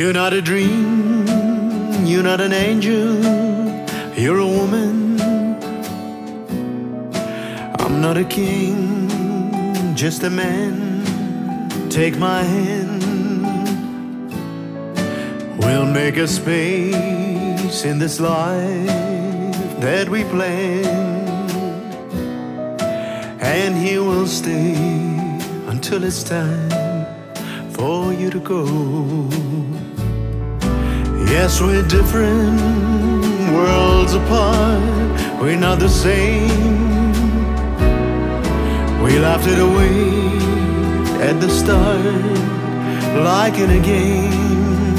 You're not a dream, you're not an angel, you're a woman. I'm not a king, just a man. Take my hand, we'll make a space in this life that we planned, and he will stay until it's time for you to go. Yes, we're different, worlds apart, we're not the same. We laughed it away at the start, like in a game.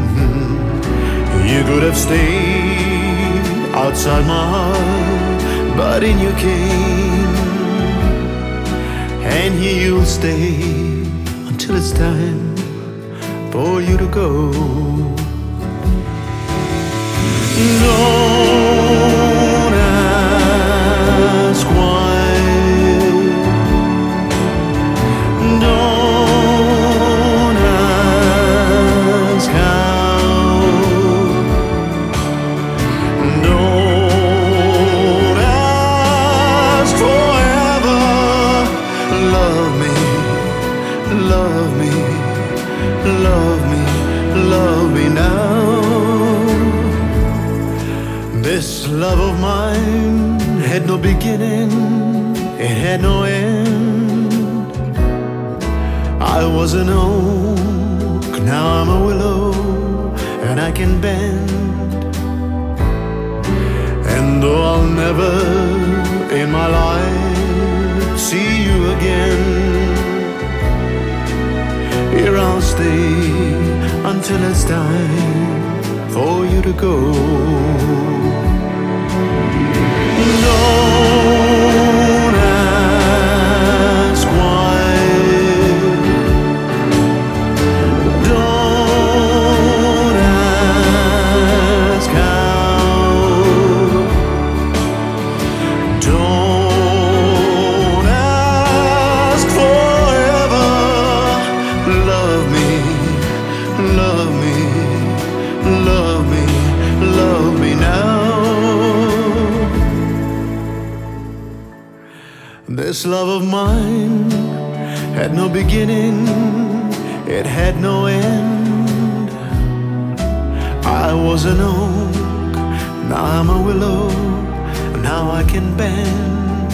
You could have stayed outside my heart, but in you came, and here you'll stay until it's time for you to go. Don't ask why, don't ask how, don't ask forever. Love me, love me, love me, love me now. This love of mine had no beginning, it had no end. I was an oak, now I'm a willow, and I can bend. And though I'll never in my life see you again, here I'll stay until it's time for you to go. Don't ask why, don't ask how, don't ask forever. Love me, love me, love me, love me now. This love of mine had no beginning, it had no end. I was an oak, now I'm a willow, now I can bend.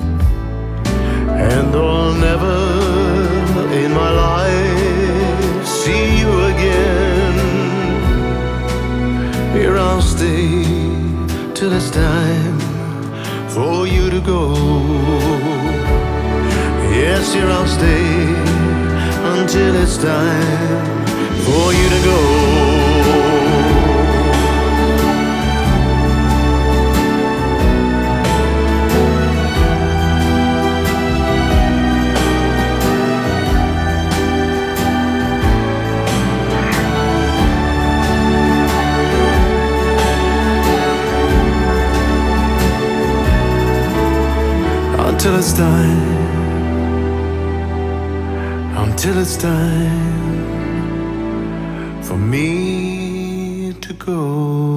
And though I'll never in my life see you again, here I'll stay till it's time for you to go. Yes, here I'll stay until it's time for you to go. Until it's time, until it's time for me to go.